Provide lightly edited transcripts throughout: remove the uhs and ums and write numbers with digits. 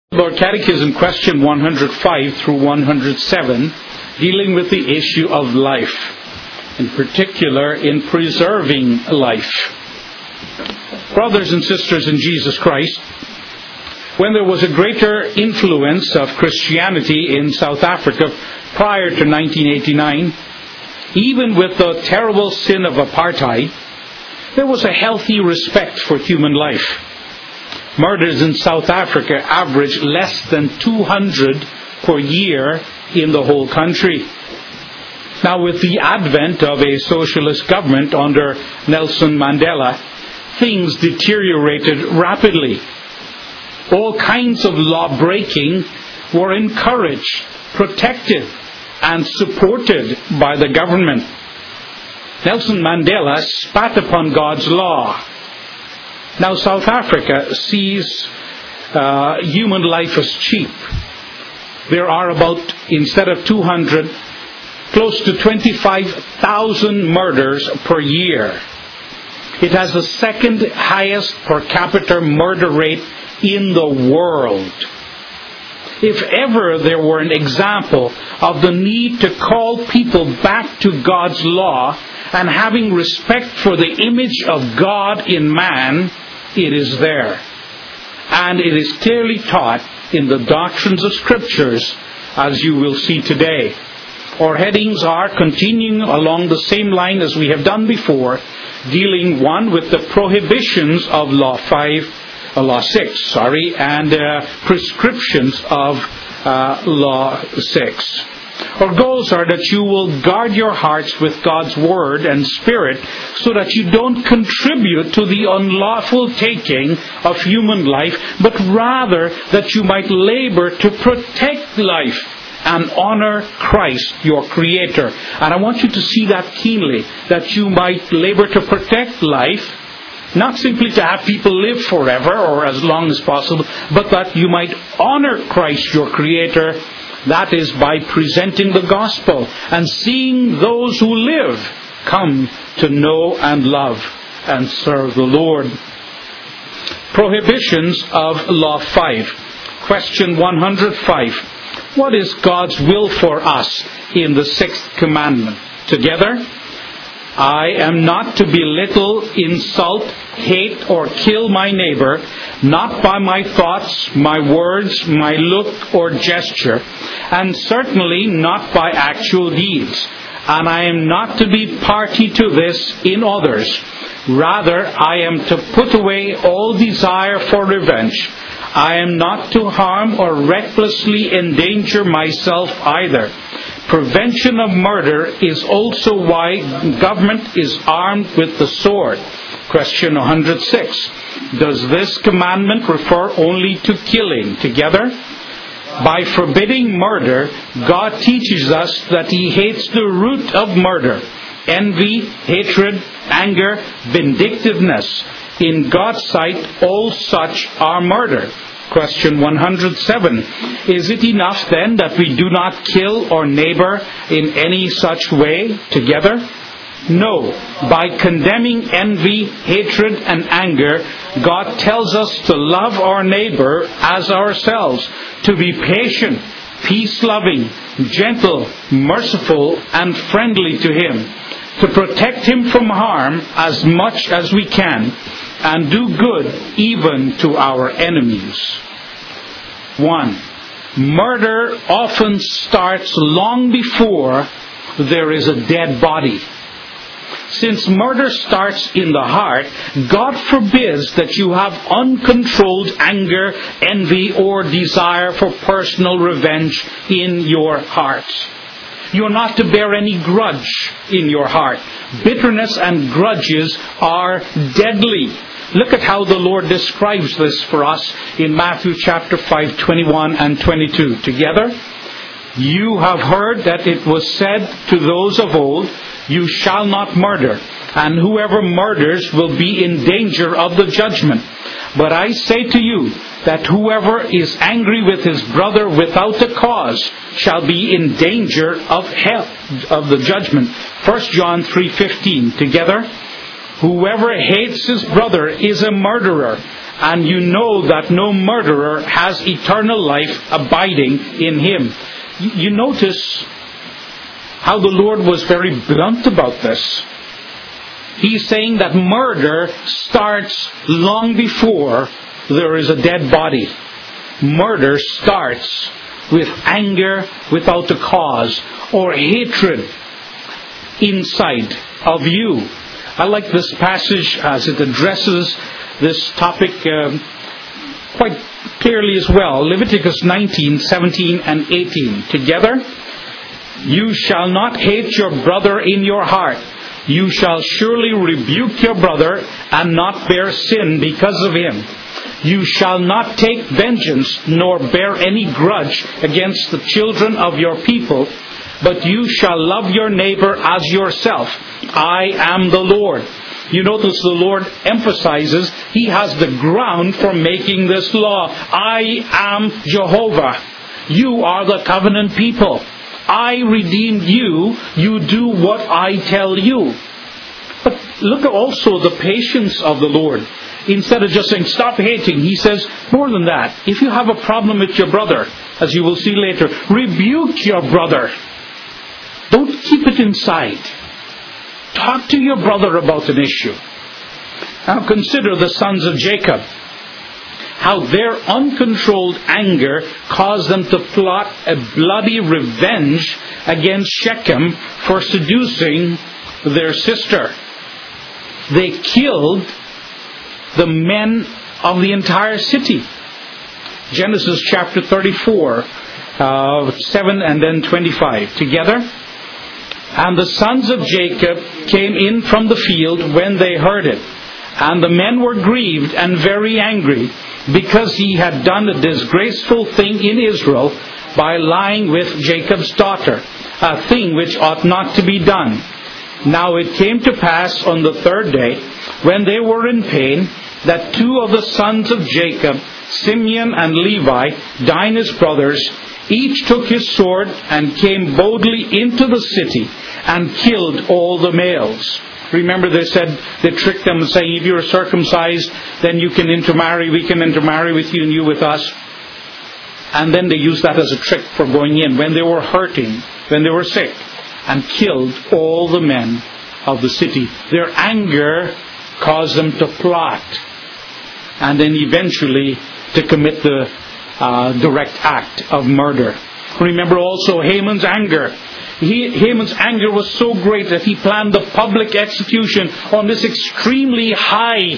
Lord Catechism, question 105 through 107, dealing with the issue of life, in particular in preserving life. Brothers and sisters in Jesus Christ, when there was a greater influence of Christianity in South Africa prior to 1989, even with the terrible sin of apartheid, there was a healthy respect for human life. Murders in South Africa average less than 200 per year in the whole country. Now, with the advent of a socialist government under Nelson Mandela, things deteriorated rapidly. All kinds of law breaking were encouraged, protected, and supported by the government. Nelson Mandela spat upon God's law. Now, South Africa sees human life as cheap. There are about, instead of 200, close to 25,000 murders per year. It has the second highest per capita murder rate in the world. If ever there were an example of the need to call people back to God's law and having respect for the image of God in man, it is there. And it is clearly taught in the doctrines of Scriptures, as you will see today. Our headings are continuing along the same line as we have done before, dealing one with the prohibitions of Law 6, and prescriptions of Law 6. Our goals are that you will guard your hearts with God's Word and Spirit so that you don't contribute to the unlawful taking of human life, but rather that you might labor to protect life and honor Christ, your Creator. And I want you to see that keenly, that you might labor to protect life, not simply to have people live forever or as long as possible, but that you might honor Christ, your Creator. That is by presenting the gospel and seeing those who live come to know and love and serve the Lord. Prohibitions of Law 5. Question 105. What is God's will for us in the 6th commandment? Together, I am not to belittle, insult, hate, or kill my neighbor, not by my thoughts, my words, my look, or gesture, and certainly not by actual deeds. And I am not to be party to this in others. Rather, I am to put away all desire for revenge. I am not to harm or recklessly endanger myself either. Prevention of murder is also why government is armed with the sword. Question 106. Does this commandment refer only to killing? Together? By forbidding murder, God teaches us that He hates the root of murder: envy, hatred, anger, vindictiveness. In God's sight, all such are murder. Question 107. Is it enough then that we do not kill our neighbor in any such way? Together? No. By condemning envy, hatred, and anger, God tells us to love our neighbor as ourselves, to be patient, peace-loving, gentle, merciful, and friendly to him, to protect him from harm as much as we can, and do good even to our enemies. 1. Murder often starts long before there is a dead body. Since murder starts in the heart, God forbids that you have uncontrolled anger, envy, or desire for personal revenge in your hearts. You are not to bear any grudge in your heart. Bitterness and grudges are deadly. Look at how the Lord describes this for us in Matthew chapter 5, 21 and 22. Together, you have heard that it was said to those of old, you shall not murder, and whoever murders will be in danger of the judgment. But I say to you that whoever is angry with his brother without a cause shall be in danger of hell, of the judgment. 1 John 3:15. Together, whoever hates his brother is a murderer, and you know that no murderer has eternal life abiding in him. You notice how the Lord was very blunt about this. He's saying that murder starts long before there is a dead body. Murder starts with anger without a cause, or hatred inside of you. I like this passage as it addresses this topic quite clearly as well. Leviticus 19, 17 and 18. Together, you shall not hate your brother in your heart. You shall surely rebuke your brother and not bear sin because of him. You shall not take vengeance nor bear any grudge against the children of your people, but you shall love your neighbor as yourself. I am the Lord. You notice the Lord emphasizes He has the ground for making this law. I am Jehovah. You are the covenant people. I redeemed you. You do what I tell you. But look at also the patience of the Lord. Instead of just saying, stop hating, He says, more than that. If you have a problem with your brother, as you will see later, rebuke your brother. Don't keep it inside. Talk to your brother about an issue. Now consider the sons of Jacob. How their uncontrolled anger caused them to plot a bloody revenge against Shechem for seducing their sister. They killed the men of the entire city. Genesis chapter 34, 7 and then 25. Together. And the sons of Jacob came in from the field when they heard it. And the men were grieved and very angry, because he had done a disgraceful thing in Israel by lying with Jacob's daughter, a thing which ought not to be done. Now it came to pass on the third day, when they were in pain, that two of the sons of Jacob, Simeon and Levi, Dinah's brothers, each took his sword and came boldly into the city and killed all the males. Remember, they tricked them saying, if you're circumcised, then you can intermarry, we can intermarry with you and you with us. And then they used that as a trick for going in when they were hurting, when they were sick, and killed all the men of the city. Their anger caused them to plot, and then eventually to commit the direct act of murder. Remember also Haman's anger. Haman's anger was so great that he planned the public execution on this extremely high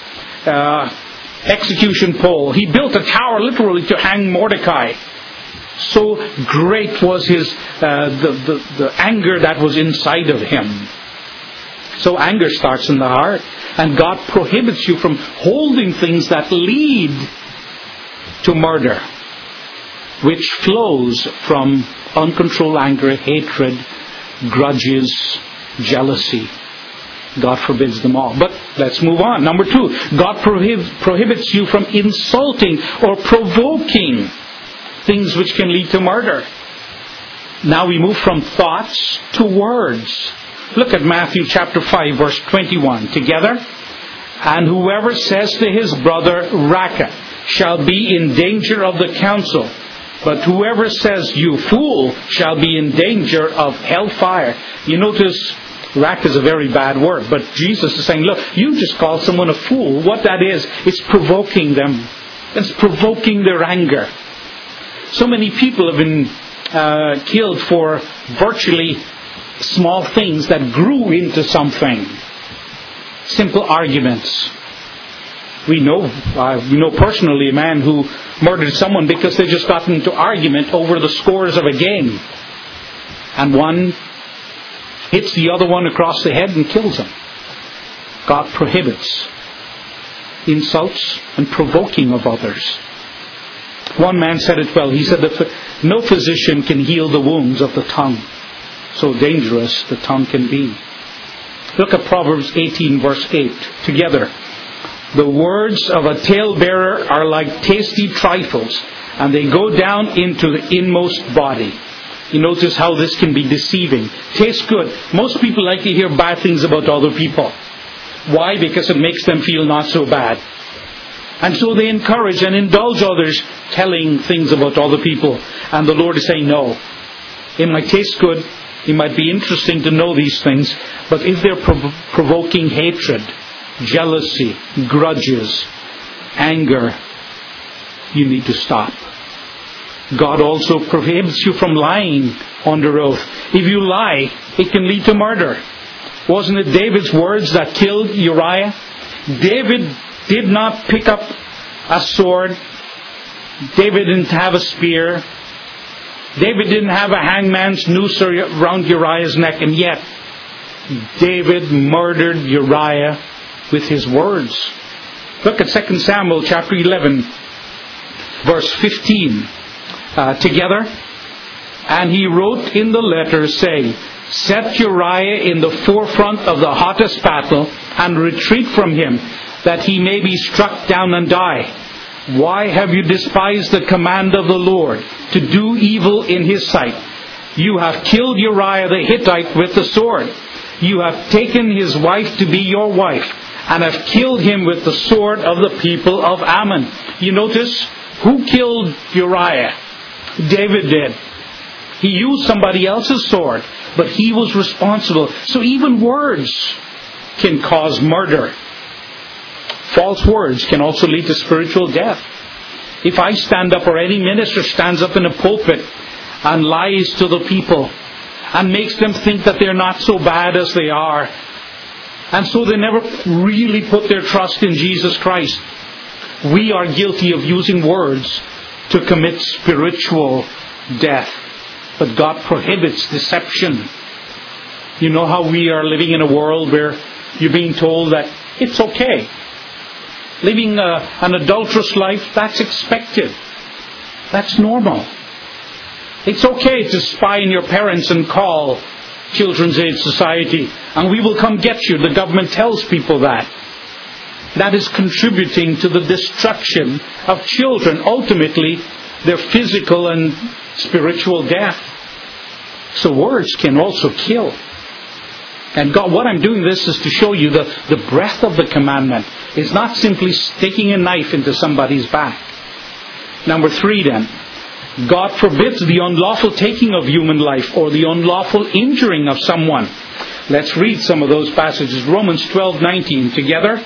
execution pole. He built a tower literally to hang Mordecai. So great was his the anger that was inside of him. So anger starts in the heart, and God prohibits you from holding things that lead to murder, which flows from uncontrolled anger, hatred, grudges, jealousy. God forbids them all. But let's move on. Number 2, God prohibits you from insulting or provoking things which can lead to murder. Now we move from thoughts to words. Look at Matthew chapter 5, verse 21. Together. And whoever says to his brother, Raca, shall be in danger of the council. But whoever says, you fool, shall be in danger of hellfire. You notice, rack is a very bad word, but Jesus is saying, look, you just call someone a fool. What that is, it's provoking them. It's provoking their anger. So many people have been killed for virtually small things that grew into something. Simple arguments. We know personally a man who murdered someone because they just got into argument over the scores of a game. And one hits the other one across the head and kills him. God prohibits insults and provoking of others. One man said it well. He said that no physician can heal the wounds of the tongue. So dangerous the tongue can be. Look at Proverbs 18 verse 8 together. The words of a talebearer are like tasty trifles, and they go down into the inmost body. You notice how this can be deceiving. Tastes good. Most people like to hear bad things about other people. Why? Because it makes them feel not so bad. And so they encourage and indulge others telling things about other people. And the Lord is saying, no. It might taste good. It might be interesting to know these things. But if they're provoking hatred, jealousy, grudges, anger, you need to stop. God also prohibits you from lying under oath. If you lie, it can lead to murder. Wasn't it David's words that killed Uriah? David did not pick up a sword. David didn't have a spear. David didn't have a hangman's noose around Uriah's neck. And yet, David murdered Uriah with his words. Look at 2 Samuel chapter 11, verse 15. Together. And he wrote in the letter, saying, set Uriah in the forefront of the hottest battle, and retreat from him, that he may be struck down and die. Why have you despised the command of the Lord, to do evil in his sight? You have killed Uriah the Hittite with the sword. You have taken his wife to be your wife, and have killed him with the sword of the people of Ammon. You notice, who killed Uriah? David did. He used somebody else's sword, but he was responsible. So even words can cause murder. False words can also lead to spiritual death. If I stand up, or any minister stands up in a pulpit and lies to the people and makes them think that they're not so bad as they are, and so they never really put their trust in Jesus Christ, we are guilty of using words to commit spiritual death. But God prohibits deception. You know how we are living in a world where you're being told that it's okay. Living an adulterous life, that's expected. That's normal. It's okay to spy on your parents and call Children's Aid Society, and we will come get you. The government tells people that. That is contributing to the destruction of children. Ultimately, their physical and spiritual death. So words can also kill. And God, what I'm doing this is to show you the breadth of the commandment. It's not simply sticking a knife into somebody's back. Number 3 then. God forbids the unlawful taking of human life, or the unlawful injuring of someone. Let's read some of those passages. Romans 12:19 together.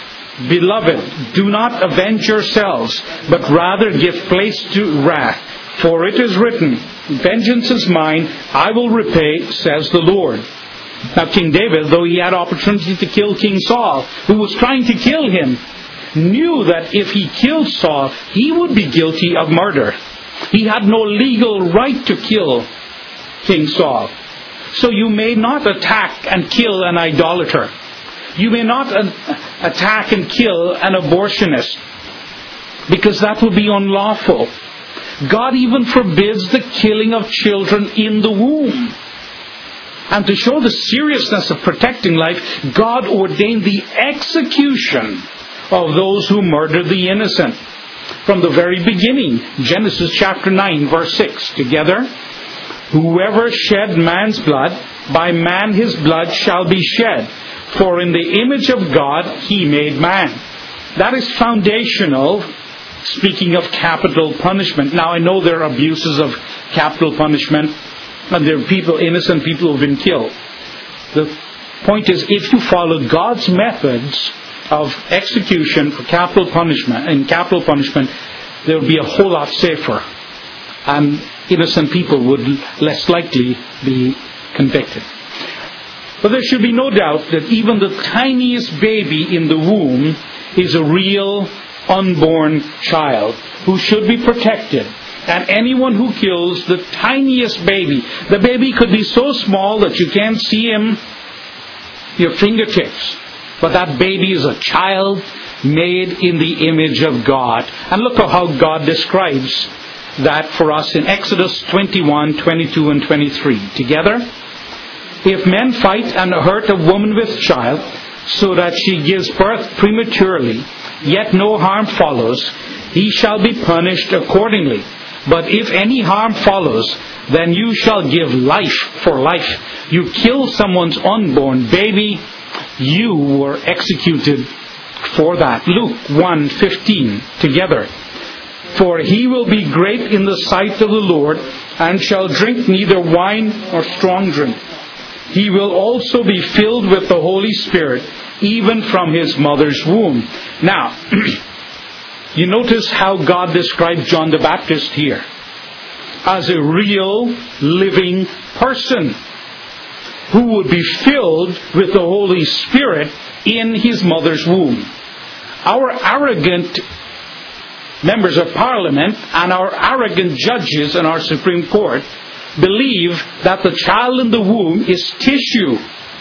Beloved, do not avenge yourselves, but rather give place to wrath. For it is written, vengeance is mine, I will repay, says the Lord. Now King David, though he had opportunity to kill King Saul, who was trying to kill him, knew that if he killed Saul, he would be guilty of murder. He had no legal right to kill King Saul. So you may not attack and kill an idolater. You may not attack and kill an abortionist, because that would be unlawful. God even forbids the killing of children in the womb. And to show the seriousness of protecting life, God ordained the execution of those who murdered the innocent. From the very beginning, Genesis chapter 9, verse 6, together. Whoever shed man's blood, by man his blood shall be shed. For in the image of God he made man. That is foundational, speaking of capital punishment. Now I know there are abuses of capital punishment, and there are people, innocent people who have been killed. The point is, if you follow God's methods of execution for capital punishment, there will be a whole lot safer. And innocent people would less likely be convicted. But there should be no doubt that even the tiniest baby in the womb is a real unborn child who should be protected. And anyone who kills the tiniest baby, the baby could be so small that you can't see him, your fingertips. But that baby is a child made in the image of God. And look at how God describes that for us in Exodus 21, 22 and 23. Together. If men fight and hurt a woman with child, so that she gives birth prematurely, yet no harm follows, he shall be punished accordingly. But if any harm follows, then you shall give life for life. You kill someone's unborn baby, you were executed for that. Luke 1:15 together. For he will be great in the sight of the Lord, and shall drink neither wine nor strong drink. He will also be filled with the Holy Spirit, even from his mother's womb. Now, you notice how God described John the Baptist here as a real, living person who would be filled with the Holy Spirit in his mother's womb. Our arrogant members of Parliament and our arrogant judges in our Supreme Court believe that the child in the womb is tissue.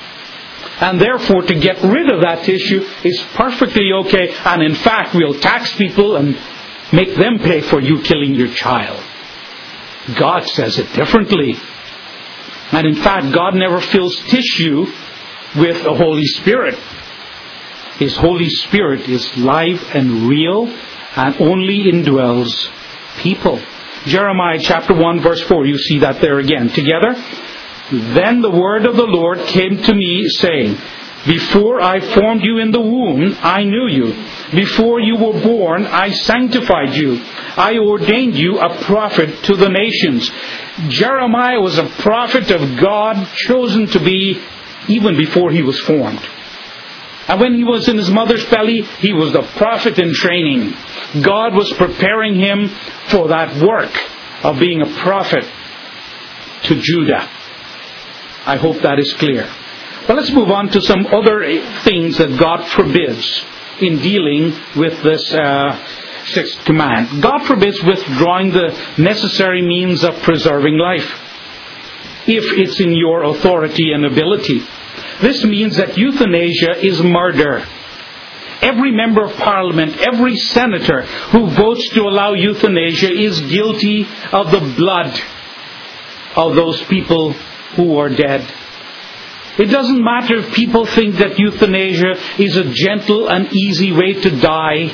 And therefore, to get rid of that tissue is perfectly okay. And in fact, we'll tax people and make them pay for you killing your child. God says it differently. And in fact, God never fills tissue with the Holy Spirit. His Holy Spirit is live and real and only indwells people. Jeremiah chapter 1 verse 4, you see that there again. Together. Then the word of the Lord came to me, saying, Before I formed you in the womb, I knew you. Before you were born, I sanctified you. I ordained you a prophet to the nations. Jeremiah was a prophet of God, chosen to be even before he was formed. And when he was in his mother's belly, he was the prophet in training. God was preparing him for that work of being a prophet to Judah. I hope that is clear. But let's move on to some other things that God forbids in dealing with this sixth command. God forbids withdrawing the necessary means of preserving life, if it's in your authority and ability. This means that euthanasia is murder. Every member of Parliament, every senator who votes to allow euthanasia is guilty of the blood of those people who are dead. It doesn't matter if people think that euthanasia is a gentle and easy way to die,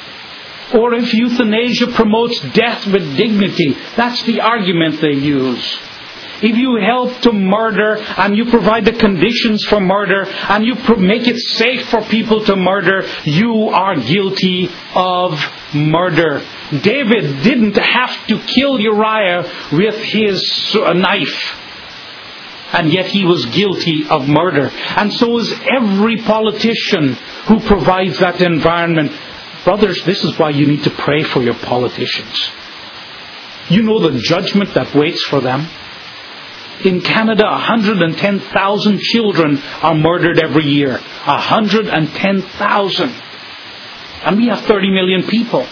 or if euthanasia promotes death with dignity. That's the argument they use. If you help to murder and you provide the conditions for murder and you make it safe for people to murder, you are guilty of murder. David didn't have to kill Uriah with his knife. And yet he was guilty of murder. And so is every politician who provides that environment. Brothers, this is why you need to pray for your politicians. You know the judgment that waits for them. In Canada, 110,000 children are murdered every year. 110,000. And we have 30 million people.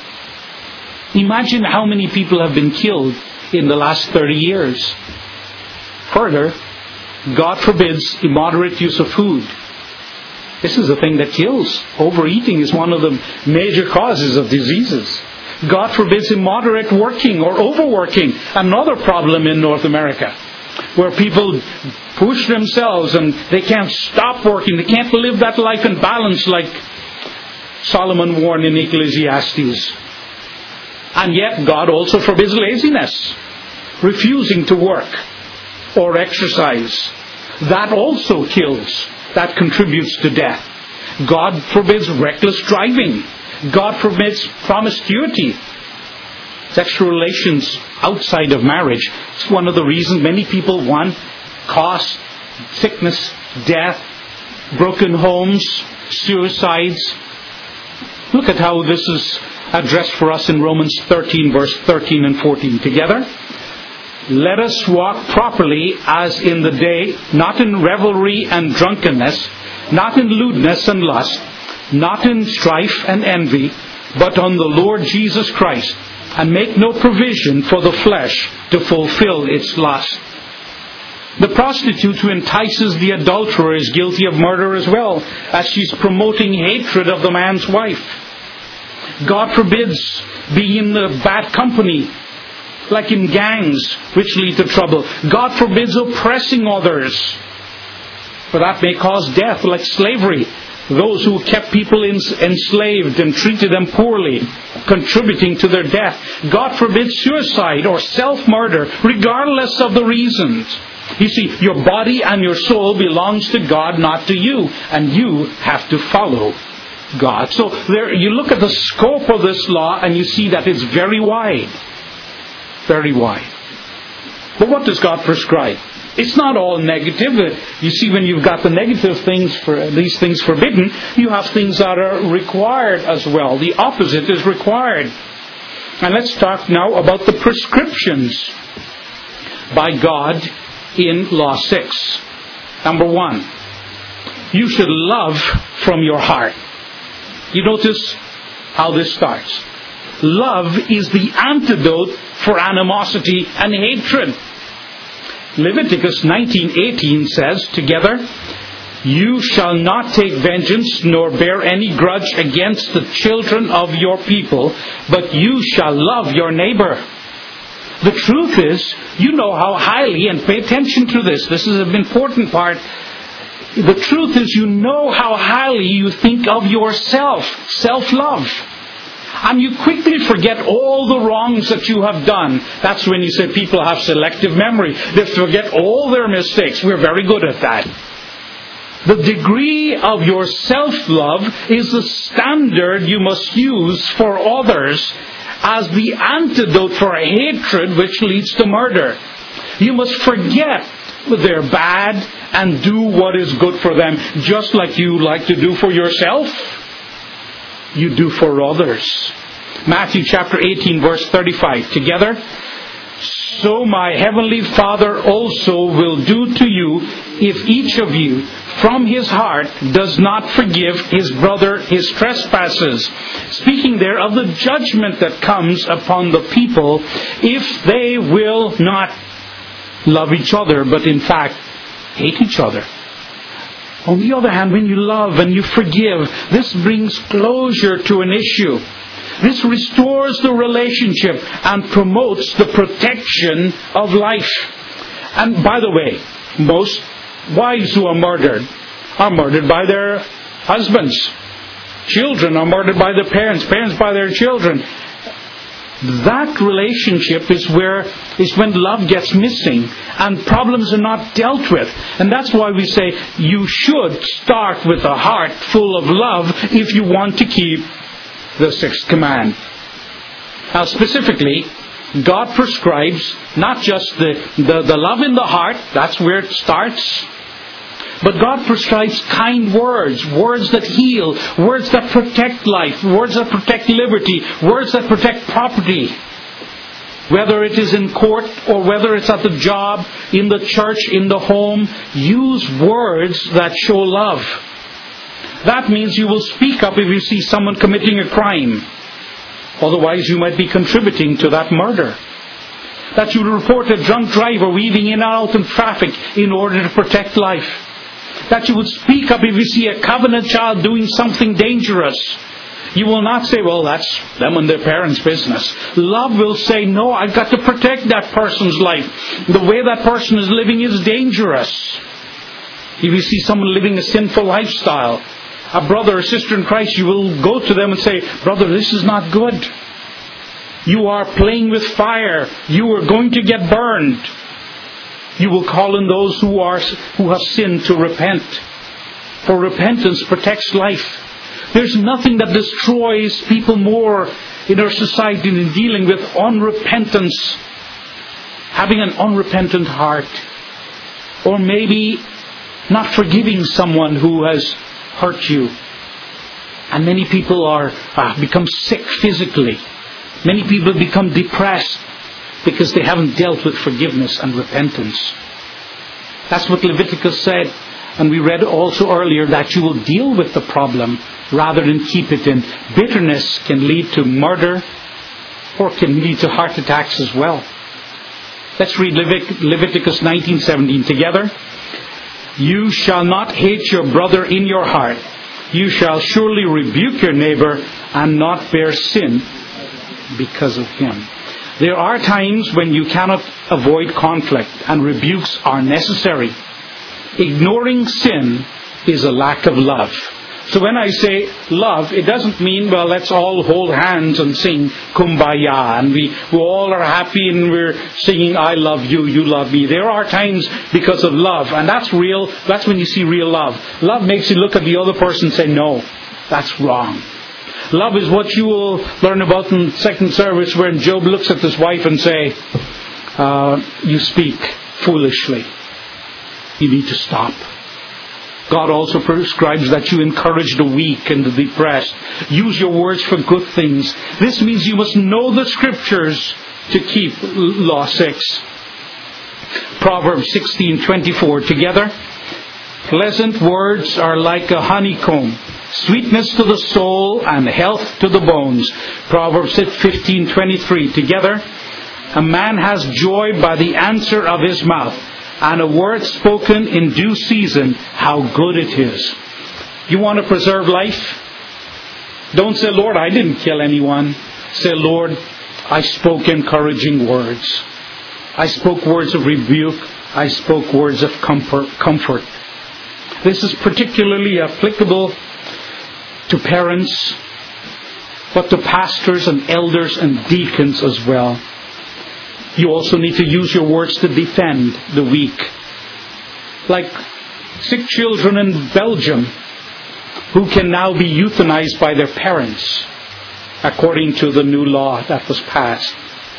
Imagine how many people have been killed in the last 30 years. Further, God forbids immoderate use of food. This is the thing that kills. Overeating is one of the major causes of diseases. God forbids immoderate working or overworking. Another problem in North America, where people push themselves and they can't stop working. They can't live that life in balance like Solomon warned in Ecclesiastes. And yet God also forbids laziness, refusing to work or exercise. That also kills. That contributes to death. God forbids reckless driving. God forbids promiscuity. Sexual relations outside of marriage. It's one of the reasons many people want cost, sickness, death, broken homes, suicides. Look at how this is addressed for us in Romans 13, verse 13 and 14. Together. Let us walk properly as in the day, not in revelry and drunkenness, not in lewdness and lust, not in strife and envy, but on the Lord Jesus Christ, and make no provision for the flesh to fulfill its lust. The prostitute who entices the adulterer is guilty of murder as well, as she's promoting hatred of the man's wife. God forbids being in the bad company, like in gangs, which lead to trouble. God forbids oppressing others, for that may cause death, like slavery. Those who kept people enslaved and treated them poorly, contributing to their death. God forbids suicide or self-murder, regardless of the reasons. You see, your body and your soul belongs to God, not to you, and you have to follow God. So there, you look at the scope of this law and you see that it's very wide. Very wide. But what does God prescribe? It's not all negative. You see, when you've got the negative things, for these things forbidden, you have things that are required as well. The opposite is required. And let's talk now about the prescriptions by God in Law 6. Number 1, you should love from your heart. You notice how this starts. Love is the antidote for animosity and hatred. Leviticus 19:18 says, together, you shall not take vengeance nor bear any grudge against the children of your people, but you shall love your neighbor. The truth is, you know how highly, and pay attention to this, this is an important part. The truth is, you know how highly you think of yourself, self-love. And you quickly forget all the wrongs that you have done. That's when you say people have selective memory. They forget all their mistakes. We're very good at that. The degree of your self-love is the standard you must use for others as the antidote for hatred which leads to murder. You must forget they're bad and do what is good for them, just like you like to do for yourself. You do for others. Matthew chapter 18 verse 35. Together, so my heavenly Father also will do to you if each of you from his heart does not forgive his brother his trespasses. Speaking there of the judgment that comes upon the people if they will not love each other, but in fact hate each other. On the other hand, when you love and you forgive, this brings closure to an issue. This restores the relationship and promotes the protection of life. And by the way, most wives who are murdered by their husbands. Children are murdered by their parents, parents by their children. That relationship is when love gets missing and problems are not dealt with. And that's why we say you should start with a heart full of love if you want to keep the sixth command. Now specifically, God prescribes not just the love in the heart, that's where it starts, but God prescribes kind words, words that heal, words that protect life, words that protect liberty, words that protect property. Whether it is in court or whether it's at the job, in the church, in the home, use words that show love. That means you will speak up if you see someone committing a crime. Otherwise you might be contributing to that murder. That you report a drunk driver weaving in and out in traffic in order to protect life. That you would speak up if you see a covenant child doing something dangerous. You will not say, well, that's them and their parents' business. Love will say, no, I've got to protect that person's life. The way that person is living is dangerous. If you see someone living a sinful lifestyle, a brother or sister in Christ, you will go to them and say, brother, this is not good. You are playing with fire. You are going to get burned. You will call in those who have sinned to repent. For repentance protects life. There's nothing that destroys people more in our society than dealing with unrepentance. Having an unrepentant heart. Or maybe not forgiving someone who has hurt you. And many people become sick physically. Many people become depressed because they haven't dealt with forgiveness and repentance. That's what Leviticus said. And we read also earlier that you will deal with the problem rather than keep it in. Bitterness can lead to murder or can lead to heart attacks as well. Let's read Leviticus 19:17 together. You shall not hate your brother in your heart. You shall surely rebuke your neighbor and not bear sin because of him. There are times when you cannot avoid conflict and rebukes are necessary. Ignoring sin is a lack of love. So when I say love, it doesn't mean, well, let's all hold hands and sing Kumbaya and we all are happy and we're singing I love you, you love me. There are times because of love, and that's real. That's when you see real love. Love makes you look at the other person and say, no, That's wrong. Love is what you will learn about in second service, where Job looks at his wife and say, you speak foolishly. You need to stop. God also prescribes that you encourage the weak and the depressed. Use your words for good things. This means you must know the Scriptures to keep Law 6. Proverbs 16:24. Together, pleasant words are like a honeycomb, sweetness to the soul and health to the bones. Proverbs 15:23. Together, a man has joy by the answer of his mouth, and a word spoken in due season, how good it is. You want to preserve life? Don't say, Lord, I didn't kill anyone. Say, Lord, I spoke encouraging words. I spoke words of rebuke. I spoke words of comfort. This is particularly applicable to parents, but to pastors and elders and deacons as well. You also need to use your words to defend the weak. Like sick children in Belgium who can now be euthanized by their parents according to the new law that was passed.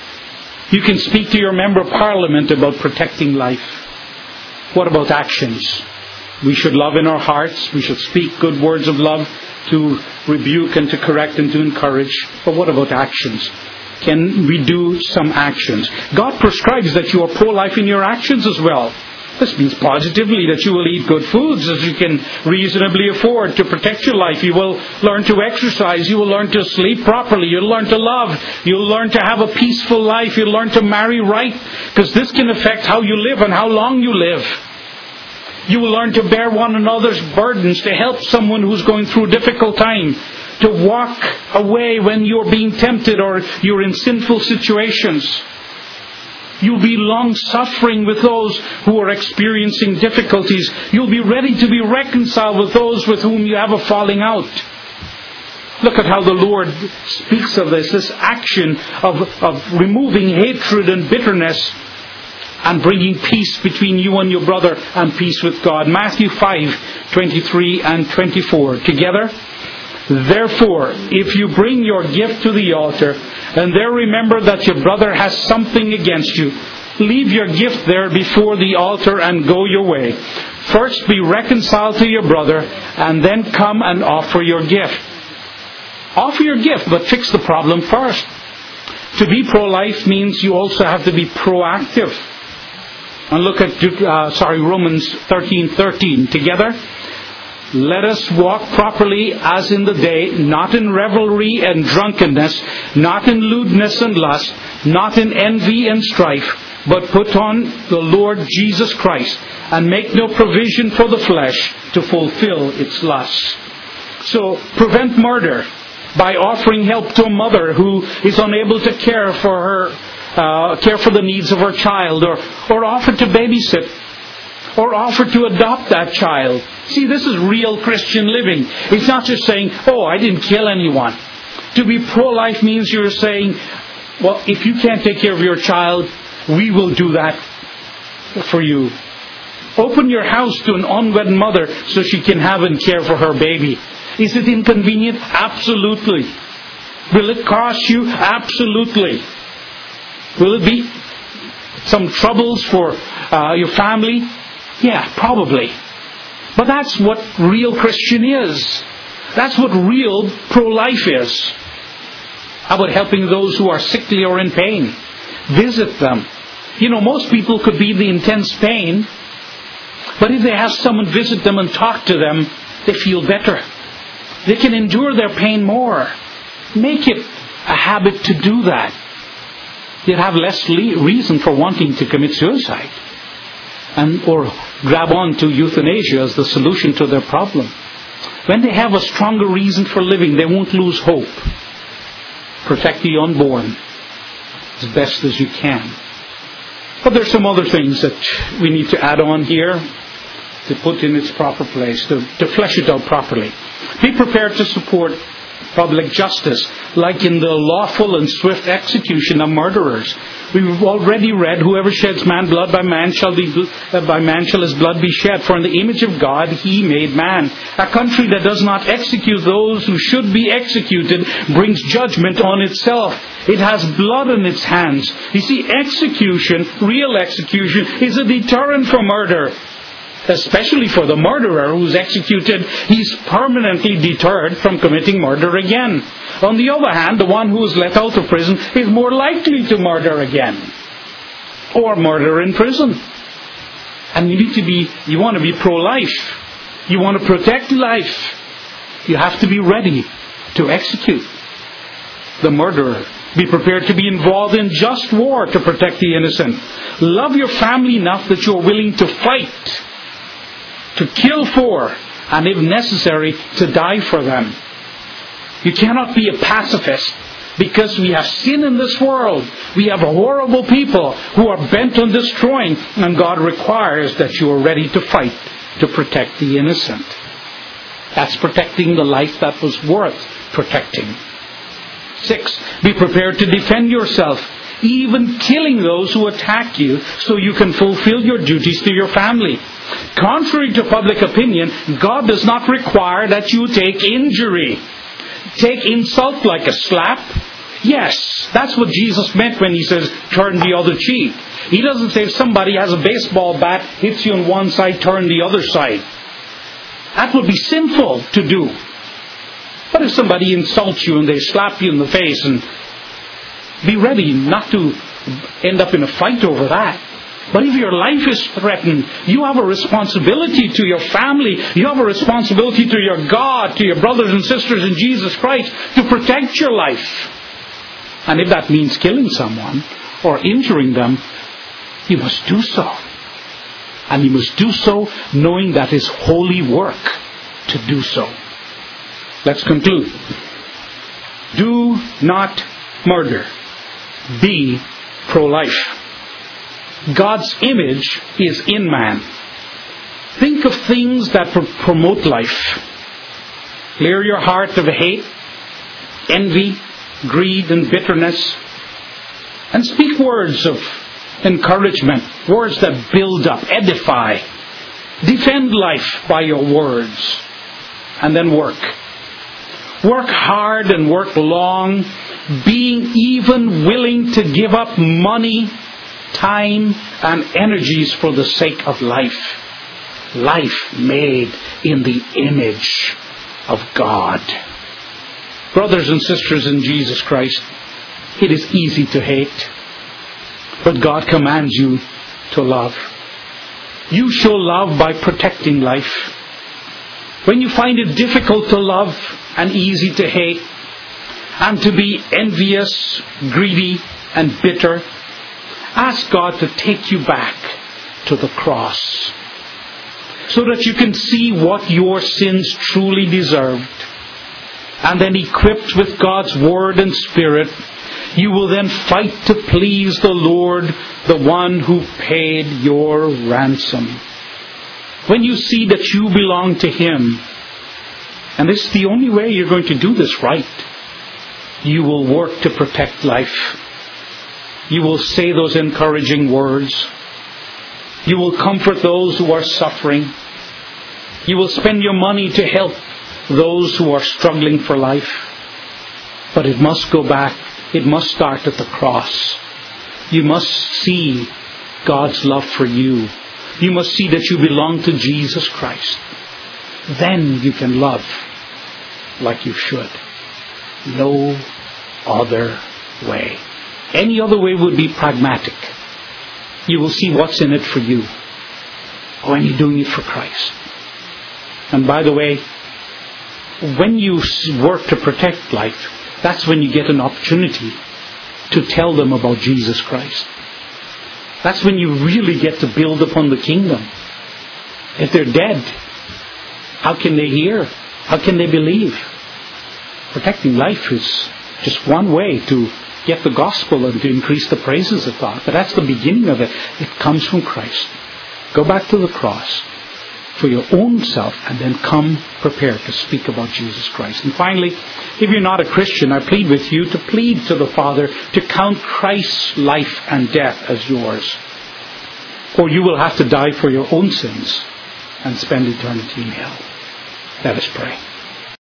You can speak to your member of parliament about protecting life. What about actions? We should love in our hearts. We should speak good words of love to rebuke and to correct and to encourage. But what about actions? Can we do some actions? God prescribes that you are pro-life in your actions as well. This means positively that you will eat good foods as you can reasonably afford to protect your life. You will learn to exercise. You will learn to sleep properly. You'll learn to love. You'll learn to have a peaceful life. You'll learn to marry right, because this can affect how you live and how long you live. You will learn to bear one another's burdens, to help someone who's going through a difficult time, to walk away when you're being tempted or you're in sinful situations. You'll be long-suffering with those who are experiencing difficulties. You'll be ready to be reconciled with those with whom you have a falling out. Look at how the Lord speaks of this action of removing hatred and bitterness and bringing peace between you and your brother and peace with God. Matthew 5:23 and 24. Together, therefore, if you bring your gift to the altar, and there remember that your brother has something against you, leave your gift there before the altar and go your way. First be reconciled to your brother, and then come and offer your gift. Offer your gift, but fix the problem first. To be pro-life means you also have to be proactive. And look at Romans 13:13. Together, let us walk properly as in the day, not in revelry and drunkenness, not in lewdness and lust, not in envy and strife, but put on the Lord Jesus Christ, and make no provision for the flesh to fulfill its lusts. So, prevent murder by offering help to a mother who is unable to care for the needs of her child, or offer to babysit, or offer to adopt that child. See, this is real Christian living. It's not just saying, oh, I didn't kill anyone. To be pro-life means you're saying, well, if you can't take care of your child, we will do that for you. Open your house to an unwed mother so she can have and care for her baby. Is it inconvenient? Absolutely. Will it cost you? Absolutely. Will it be some troubles for your family? Yeah, probably. But that's what real Christian is. That's what real pro-life is. How about helping those who are sickly or in pain? Visit them. Most people could be in the intense pain, but if they have someone visit them and talk to them, they feel better. They can endure their pain more. Make it a habit to do that. They'd have less reason for wanting to commit suicide or grab on to euthanasia as the solution to their problem. When they have a stronger reason for living, they won't lose hope. Protect the unborn as best as you can. But there's some other things that we need to add on here to put in its proper place, to flesh it out properly. Be prepared to support public justice, like in the lawful and swift execution of murderers. We've already read, whoever sheds man blood, by man shall his blood be shed. For in the image of God he made man. A country that does not execute those who should be executed brings judgment on itself. It has blood in its hands. You see, execution, real execution, is a deterrent for murder. Especially for the murderer who's executed, he's permanently deterred from committing murder again. On the other hand, the one who is let out of prison is more likely to murder again. Or murder in prison. And you want to be pro-life. You want to protect life. You have to be ready to execute the murderer. Be prepared to be involved in just war to protect the innocent. Love your family enough that you're willing to fight, to kill for, and if necessary, to die for them. You cannot be a pacifist because we have sin in this world. We have horrible people who are bent on destroying, and God requires that you are ready to fight to protect the innocent. That's protecting the life that was worth protecting. 6. Be prepared to defend yourself, even killing those who attack you, so you can fulfill your duties to your family. Contrary to public opinion, God does not require that you take injury. Take insult like a slap. Yes, that's what Jesus meant when he says, turn the other cheek. He doesn't say if somebody has a baseball bat, hits you on one side, turn the other side. That would be sinful to do. But if somebody insults you and they slap you in the face, and be ready not to end up in a fight over that. But if your life is threatened, you have a responsibility to your family. You have a responsibility to your God, to your brothers and sisters in Jesus Christ, to protect your life. And if that means killing someone or injuring them, you must do so. And you must do so knowing that is holy work to do so. Let's conclude. Do not murder. Be pro-life. God's image is in man. Think of things that promote life. Clear your heart of hate, envy, greed, and bitterness. And speak words of encouragement, words that build up, edify. Defend life by your words. And then work. Work hard and work long, being even willing to give up money, time, and energies for the sake of life. Life made in the image of God. Brothers and sisters in Jesus Christ, it is easy to hate, but God commands you to love. You show love by protecting life. When you find it difficult to love and easy to hate, and to be envious, greedy, and bitter, ask God to take you back to the cross, so that you can see what your sins truly deserved. And then, equipped with God's Word and Spirit, you will then fight to please the Lord, the one who paid your ransom. When you see that you belong to Him, and this is the only way you're going to do this right, you will work to protect life. You will say those encouraging words. You will comfort those who are suffering. You will spend your money to help those who are struggling for life. But it must go back. It must start at the cross. You must see God's love for you. You must see that you belong to Jesus Christ. Then you can love like you should. No other way. Any other way would be pragmatic. You will see what's in it for you when you're doing it for Christ. And by the way, when you work to protect life, that's when you get an opportunity to tell them about Jesus Christ. That's when you really get to build upon the kingdom. If they're dead, how can they hear? How can they believe? Protecting life is just one way to get the gospel and to increase the praises of God. But that's the beginning of it. It comes from Christ. Go back to the cross. for your own self, and then come prepared to speak about Jesus Christ. And finally, if you're not a Christian, I plead with you to plead to the Father to count Christ's life and death as yours. Or you will have to die for your own sins and spend eternity in hell. Let us pray.